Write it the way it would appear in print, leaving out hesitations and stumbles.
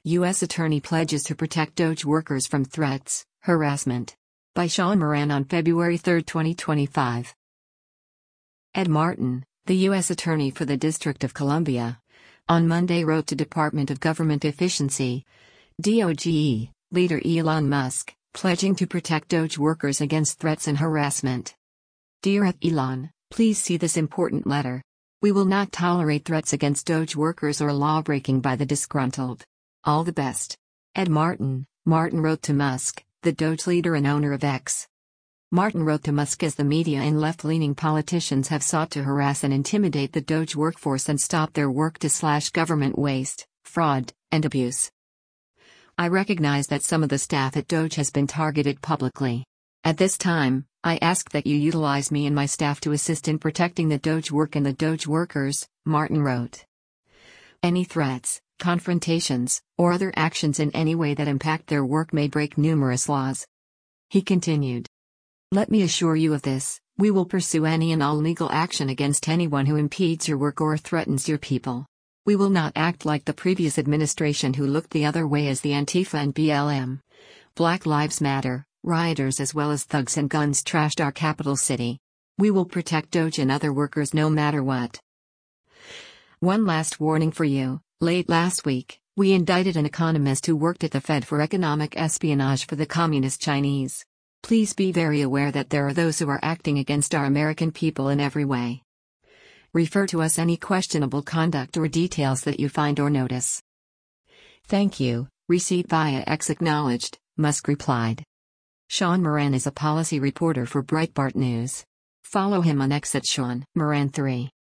U.S. Attorney pledges to protect Doge workers from threats, harassment. By Sean Moran on February 3, 2025. Ed Martin, the U.S. Attorney for the District of Columbia, on Monday wrote to Department of Government Efficiency, DOGE, leader Elon Musk, pledging to protect Doge workers against threats and harassment. Dear Elon, please see this important letter. We will not tolerate threats against Doge workers or lawbreaking by the disgruntled. All the best. Ed Martin. Martin wrote to Musk, the Doge leader and owner of X. Martin wrote to Musk as the media and left-leaning politicians have sought to harass and intimidate the Doge workforce and stop their work to slash government waste, fraud, and abuse. I recognize that some of the staff at Doge has been targeted publicly. At this time, I ask that you utilize me and my staff to assist in protecting the Doge work and the Doge workers, Martin wrote. Any threats, confrontations, or other actions in any way that impact their work may break numerous laws. He continued. Let me assure you of this, we will pursue any and all legal action against anyone who impedes your work or threatens your people. We will not act like the previous administration who looked the other way as the Antifa and BLM, Black Lives Matter, rioters as well as thugs and guns trashed our capital city. We will protect Doge and other workers no matter what. One last warning for you. Late last week, we indicted an economist who worked at the Fed for economic espionage for the Communist Chinese. Please be very aware that there are those who are acting against our American people in every way. Refer to us any questionable conduct or details that you find or notice. Thank you. Receipt via X acknowledged, Musk replied. Sean Moran is a policy reporter for Breitbart News. Follow him on X at Sean Moran 3.